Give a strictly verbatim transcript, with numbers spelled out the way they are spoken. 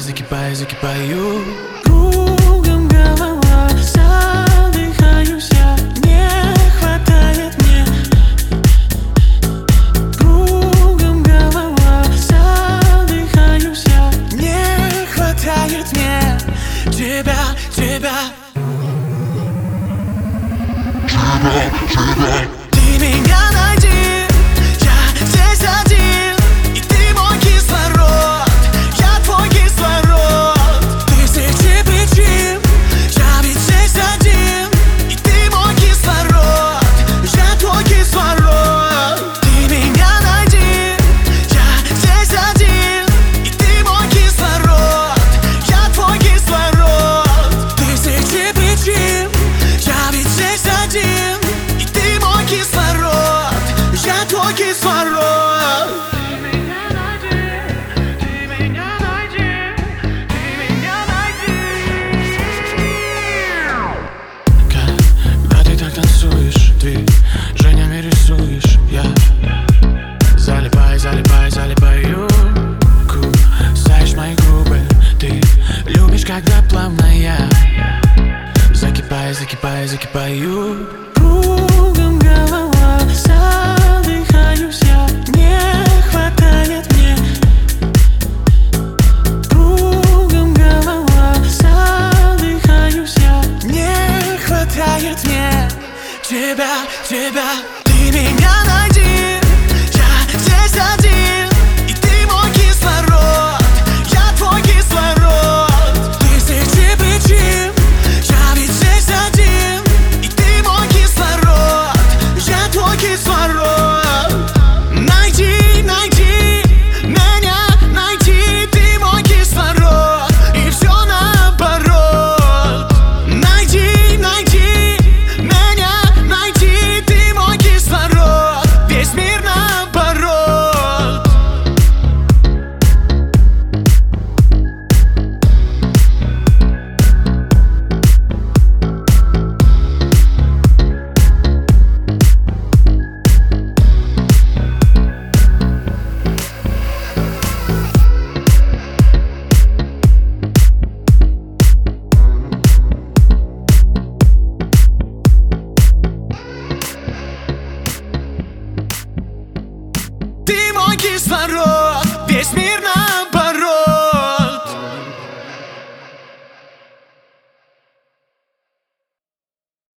Закипаю, закипаю, закипаю. Кругом голова, задыхаюсь я, не хватает мне. Кругом голова, задыхаюсь я, не хватает мне тебя, тебя. Ты меня найди, я здесь один, и ты мой кислород, я твой кислород. Тысячи причин, я ведь здесь один, и ты мой кислород, я твой кислород. Ты меня найди, я здесь один, и ты мой кислород, я твой кислород. Тысячи причин, я ведь здесь один, и ты мой кислород, я твой кислород. Ты меня найди, ты меня найди, ты меня найди. Когда ты так танцуешь, движениями рисуешь, я залипаю, залипаю, залипаю. Кусаешь мои губы, ты любишь, когда плавно я закипаю, закипаю, закипаю. Кругом голова, задыхаюсь я, не хватает мне. Кругом голова, задыхаюсь я, не хватает мне тебя, тебя. Ты меня найди, я здесь один, и ты мой кислород, я твой кислород. Тысячи причин, я ведь здесь один, и ты мой кислород, я твой кислород. Найди, найди меня, найди, ты мой кислород, и все наоборот. Найди, найди меня, найди, ты мой кислород, весь мир наоборот. Ты мой кислород.